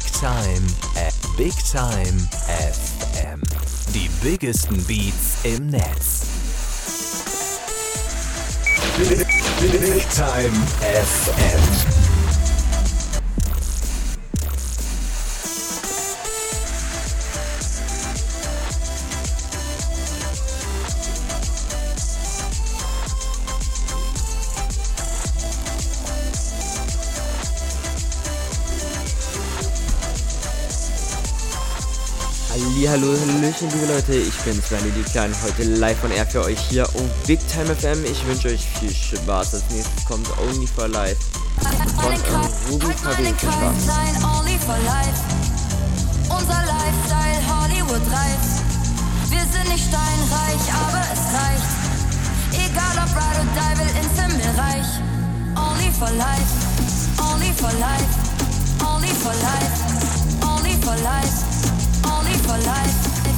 Big Time FM. Die biggesten Beats im Netz. Big Time FM. Hallo, hallöchen liebe Leute, ich bin's, Manny die Kleine, heute live von Air für euch hier um Big Time FM. Ich wünsche euch viel Spaß. Als nächstes kommt Only for Life von Ruby KW. Viel Spaß. Only for Life. Unser Lifestyle Hollywood reif. Wir sind nicht steinreich, aber es reicht. Egal ob Ride or Die, will ins Himmelreich. Only for Life, only for Life, only for Life, only for Life. Only for life.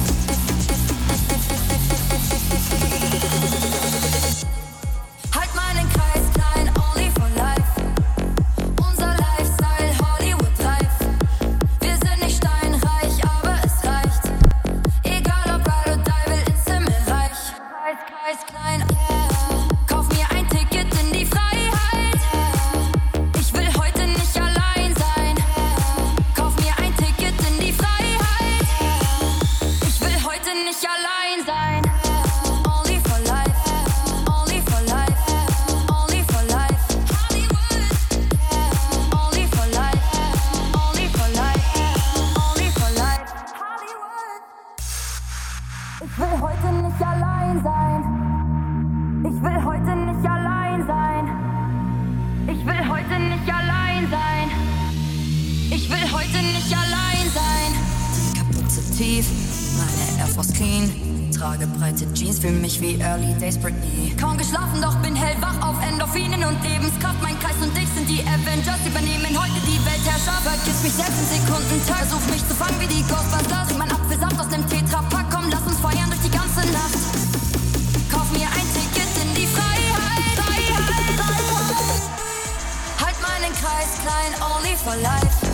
Halt meinen Kreis klein, only for life. Unser Lifestyle Hollywood reif. Wir sind nicht steinreich, aber es reicht. Egal ob Ride or Die, will ins Himmelreich. Kreis klein, yeah. Kauf mir ein Ticket in die Freiheit. Ich will heute nicht allein sein. Kauf mir ein Ticket in die Freiheit. Nicht allein sein. Only for life, only for life, only for life. Hollywood. Only for life, only for life, only for life. Hollywood. Ich will heute nicht allein sein. Ich will heute nicht allein sein. Ich will heute nicht allein sein. Ich will heute nicht allein sein. Kaputt zu tief. Meine Air Force clean, trage breite Jeans, fühl mich wie Early Days Britney. Kaum geschlafen, doch bin hellwach auf Endorphinen und Lebenskraft. Mein Kreis und ich sind die Avengers, übernehmen heute die Weltherrschaft. Vergiss mich selbst in Sekundentakt, versuch mich zu fangen wie die Ghostbusters. Trink mein Apfelsaft aus nem Tetrapack, komm, lass uns feiern durch die ganze Nacht. Kauf mir ein Ticket in die Freiheit, Freiheit, Freiheit. Halt meinen Kreis klein, only for life.